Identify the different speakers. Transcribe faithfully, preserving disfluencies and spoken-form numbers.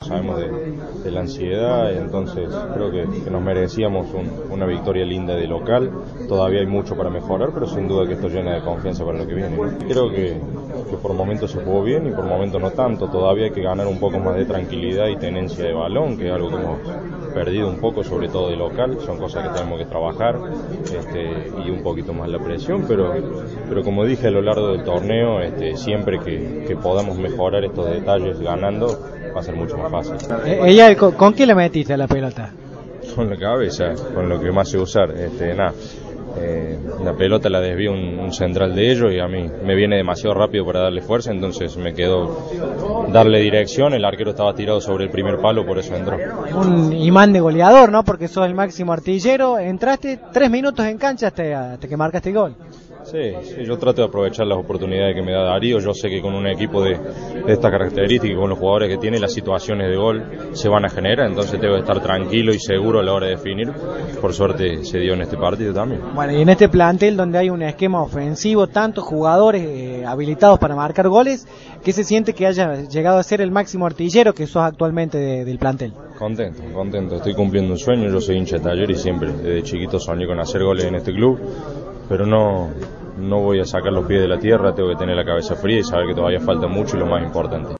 Speaker 1: sabemos de, de la ansiedad, entonces creo que, que nos merecíamos un, una victoria linda de local. Todavía hay mucho para mejorar, pero sin duda que esto llena de confianza para lo que viene, ¿no? Creo que, que por momentos se jugó bien y por momentos no tanto. Todavía hay que ganar un poco más de tranquilidad y tenencia de balón, que es algo que hemos perdido un poco, sobre todo de local. Son cosas que tenemos que trabajar, este, y un poquito más la presión, pero, pero como dije a lo largo del torneo, este, siempre que, que podamos mejorar estos detalles ganando, va a ser mucho más fácil.
Speaker 2: ¿Ella con, con qué le metiste a la pelota?
Speaker 1: Con la cabeza, con lo que más sé usar. Este, nada, eh, la pelota la desvió un, un central de ellos y a mí me viene demasiado rápido para darle fuerza, entonces me quedó darle dirección. El arquero estaba tirado sobre el primer palo, por eso entró.
Speaker 2: Un imán de goleador, ¿no? Porque sos el máximo artillero. Entraste tres minutos en cancha hasta, hasta que marcaste el gol.
Speaker 1: Sí, sí, yo trato de aprovechar las oportunidades que me da Darío. Yo sé que con un equipo de, de estas características, con los jugadores que tiene, las situaciones de gol se van a generar, entonces tengo que estar tranquilo y seguro a la hora de definir. Por suerte se dio en este partido también.
Speaker 2: Bueno, y en este plantel donde hay un esquema ofensivo, tantos jugadores eh, habilitados para marcar goles, ¿qué se siente que haya llegado a ser el máximo artillero que sos actualmente de, del plantel?
Speaker 1: Contento, contento, estoy cumpliendo un sueño. Yo soy hincha de Talleres y siempre desde chiquito soñé con hacer goles en este club, pero no, no voy a sacar los pies de la tierra. Tengo que tener la cabeza fría y saber que todavía falta mucho y lo más importante.